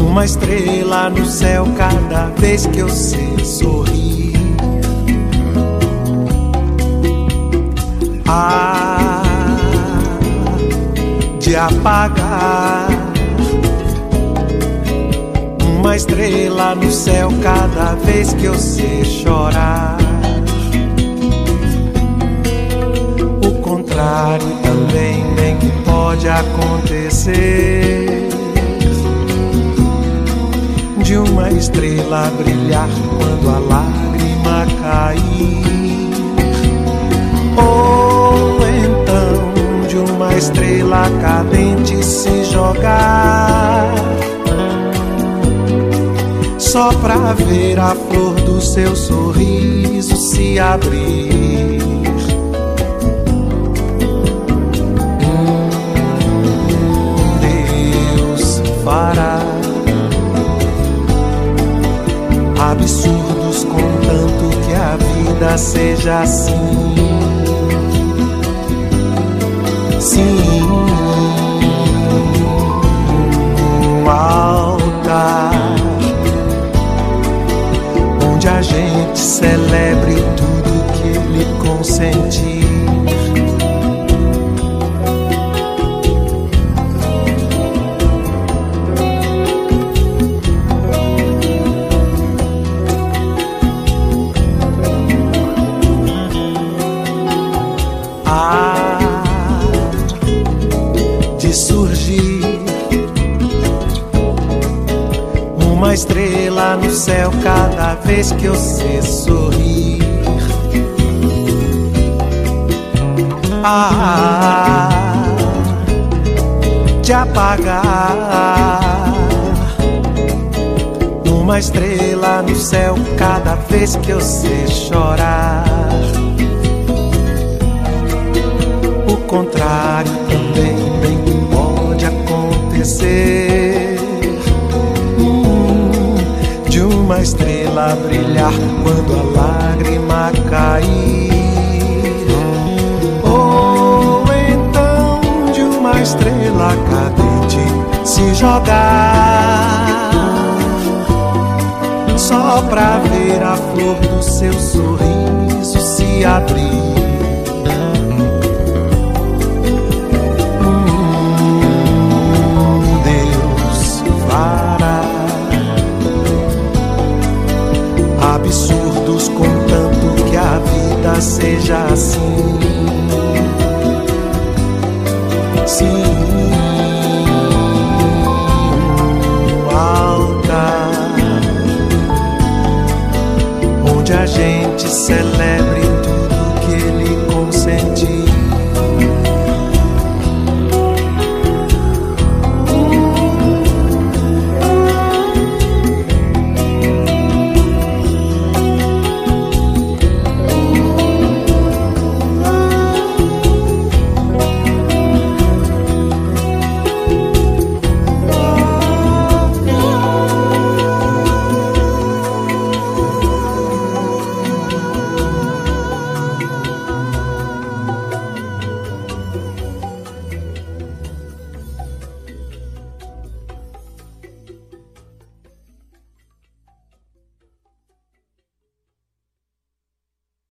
uma estrela no céu cada vez que eu sei sorrir. De apagar uma estrela no céu cada vez que eu sei chorar. O contrário também bem que pode acontecer, de uma estrela brilhar quando a lágrima cair, ou então de uma estrela cadente se jogar, só pra ver a flor do seu sorriso se abrir. Deus fará absurdos contanto que a vida seja assim. Sim, um altar onde a gente celebre tudo que ele consentir. De surgir uma estrela no céu cada vez que eu sei sorrir. De apagar uma estrela no céu cada vez que eu sei chorar. O contrário também bem pode acontecer, de uma estrela brilhar quando a lágrima cair, ou então de uma estrela cadente se jogar, só pra ver a flor do seu sorriso se abrir. Absurdos contanto que a vida seja assim. Sim, alta onde a gente celebre